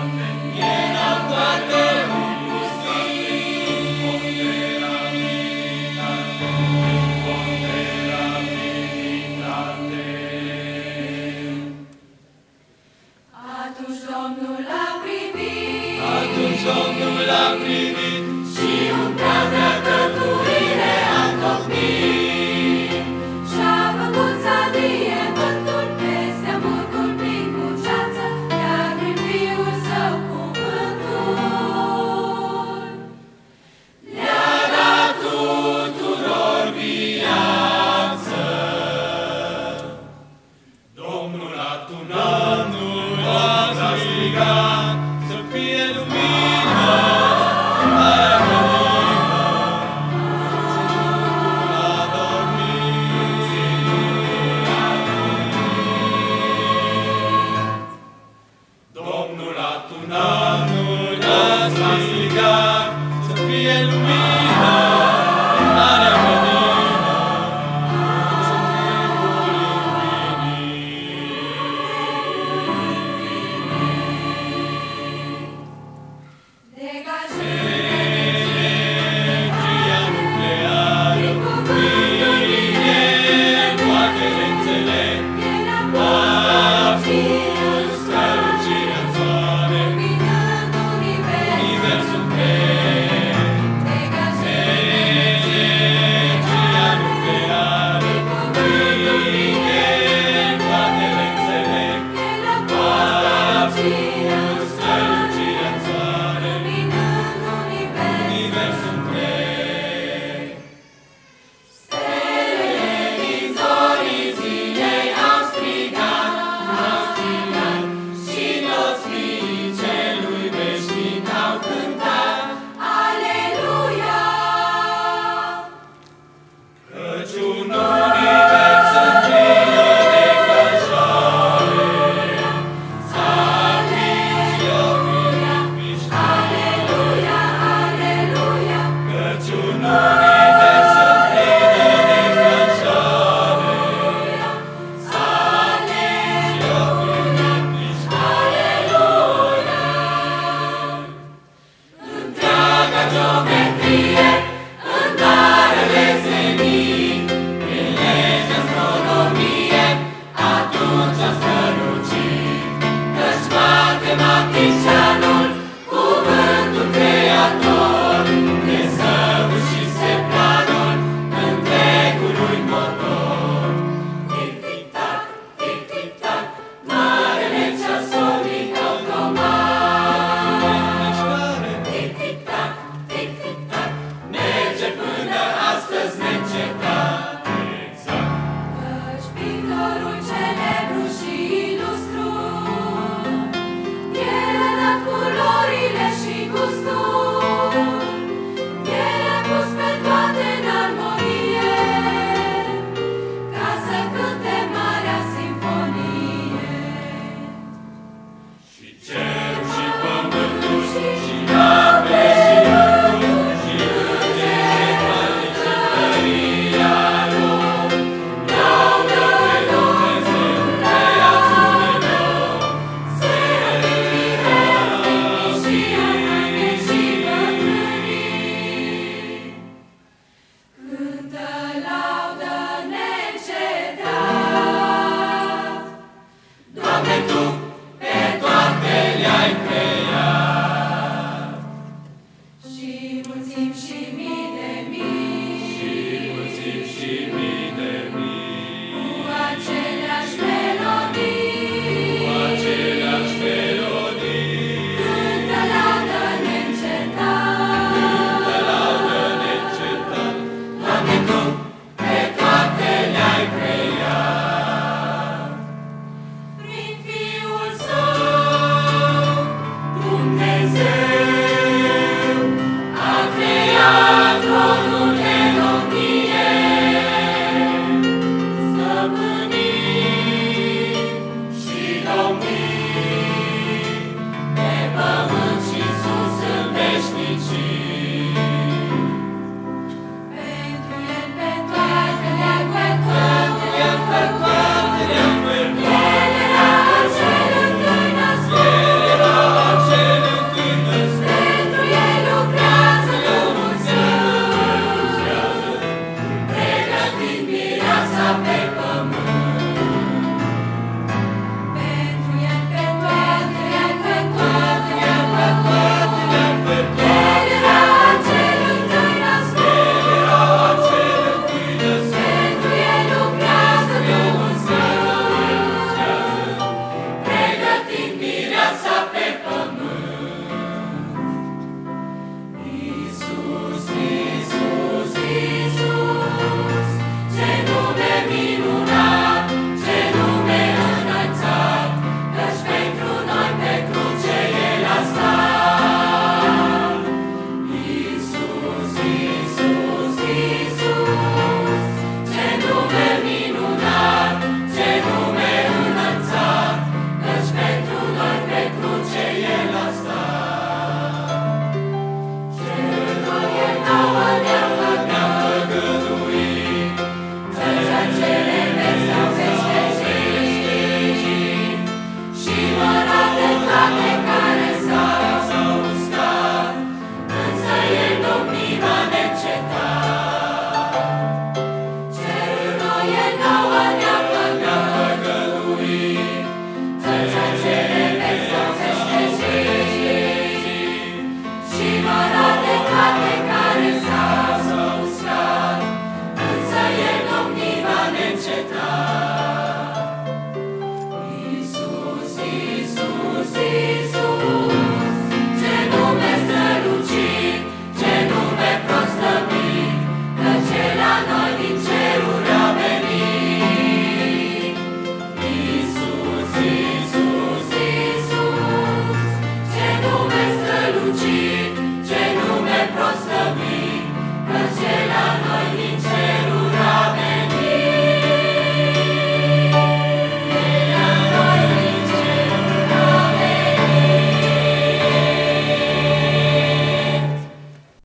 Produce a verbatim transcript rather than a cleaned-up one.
Domnul a privit și un prea de cătuire a întocmit. Și-a făcut sadie vântul peste amurgul plin cu ceață, iar prin Fiul Său cuvântul le-a dat tuturor viață. Domnul a tunat, Domnul a strigat, să fie lumină. Domnul a tunat, Domnul a strigat, să fie lumină, marea mădină, înțelegul infinit. Energia nucleară, bine poate înțeleg, a pus strălucirea în soare, universul întreg. Energia nucleară, bine poate înțeleg, a pus strălucirea în soare, universul întreg. Stelele din zorii zilei au strigat, au strigat, și toți fiii celui veșnic au cântat, Aleluia! Căci un univers întreg de călșoare s-a aprins și oprit mișcare. Aleluia, aleluia! Căci un univers întreg de călșoare s-a aprins și oprit mișcare. Aleluia! Întreaga geometrie, în marele zenit, prin legea astronomie, atunci a strălucit. Căci matematicianul, cuvântul creator, desăvârșise planul întregului motor. Tic-tic-tac, tic-tic-tac, marele ceasonic automat. Tic-tic-tac, tic-tic-tac, merge până astăzi neîncetat. Exact. Căci pictorul celebru și ilustru, el a dat culorile și gustul, el a pus pe toate în armonie, ca să cânte marea simfonie. Și cerul și pământul și ape și vântul și îngerii falnice tăria lor, laudă pe Dumnezeu, creațiunilor, serafim, mihai, și arhangeli și bătrânii. Cântă laudă neîncetat, Doamne, Tu pe toate le-ai creat. Și mulțim și mii de mii, și mulțim și mii de mii, cu aceleași melodii, cu aceleași melodii. Cântă laudă neîncetat, cântă laudă neîncetat, Doamne, Tu pe toate le-ai creat. Prin Fiul Său, Dumnezeu